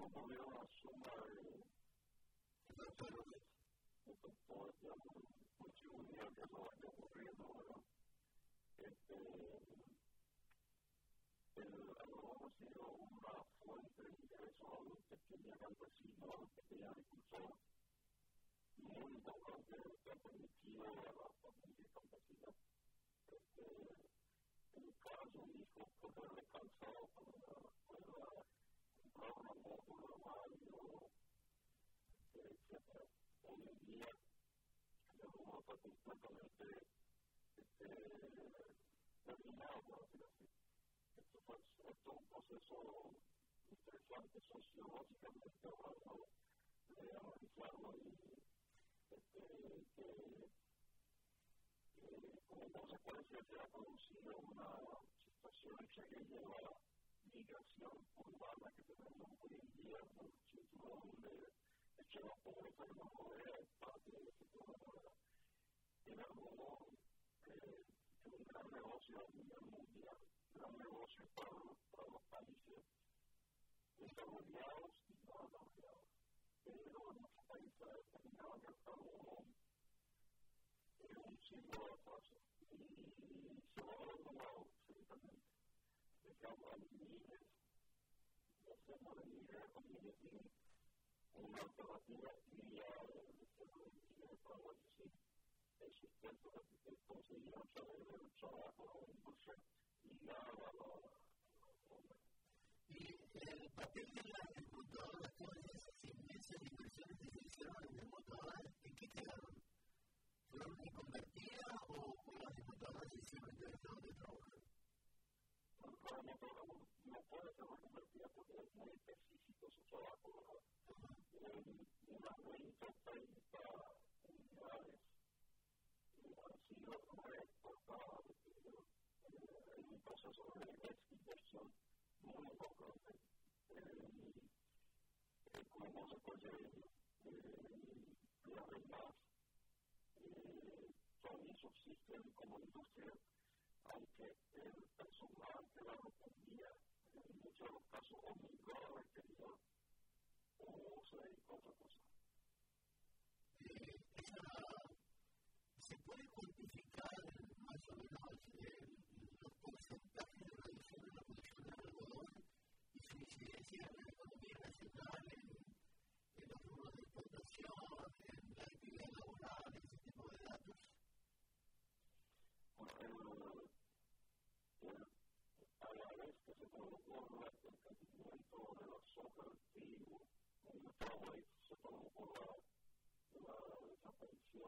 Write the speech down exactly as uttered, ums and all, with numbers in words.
ocurrió una suma de factores, de factores, digamos, contribuirían que eso vaya ocurriendo, ¿verdad? Este, el agrónomo ha sido una fuente de ingresos a los pequeños campesinos, a los pequeños agricultores, muy importante que ha permitido a las familias campesinas este, educar a sus hijos, poder descansar, poder comprar una moto, un armario, etcétera. Hoy en día el agrónomo está completamente este, terminado, por decirlo así. Esto, fue, esto es un proceso interesante sociológicamente hablando de analizarlo y este, que, que como consecuencia se ha producido una situación que lleva a la migración urbana que tenemos hoy en día, un sitio donde echar la pobreza de una manera es parte de ese problema. El algodón eh, es un gran negocio a nivel mundial, un gran negocio para, para los países desarrollados y no desarrollados. Pero en nuestros países ha determinado que el algodón es un símbolo de paso y se va a ver logrado absolutamente. De que hablan miles, de forma de miles, con miles de una alternativa ideal de forma de miles para reducir el sustento que conseguían a través del trabajo de la industria ligada a la zona. Y el papel de la agricultura, todas esas inmensas inversiones que se hicieron en el mundo, ¿en qué quedaron? ¿Fueron reconvertidas o las agricultoras hicieron dejaron de trabajar? Realmente no puede ser reconvertida porque es muy específico su trabajo, ¿verdad? En unas veinte o treinta unidades han sido reexportadas. Hay un proceso de exportación muy importante y como consecuencia de ello, las demás todavía subsisten como industria, aunque el personal que la respondía en muchos de los casos o migró al exterior o se dedicó a otra cosa. ¿Se puede cuantificar más o menos eh, los porcentajes de reducción de la producción de algodón y su incidencia en la economía nacional, en, en los rubros de explotación, en la actividad laboral, ese tipo de datos? Bueno, el, el, a la vez que se produjo el crecimiento de la soja, del trigo, en nuestro país se produjo la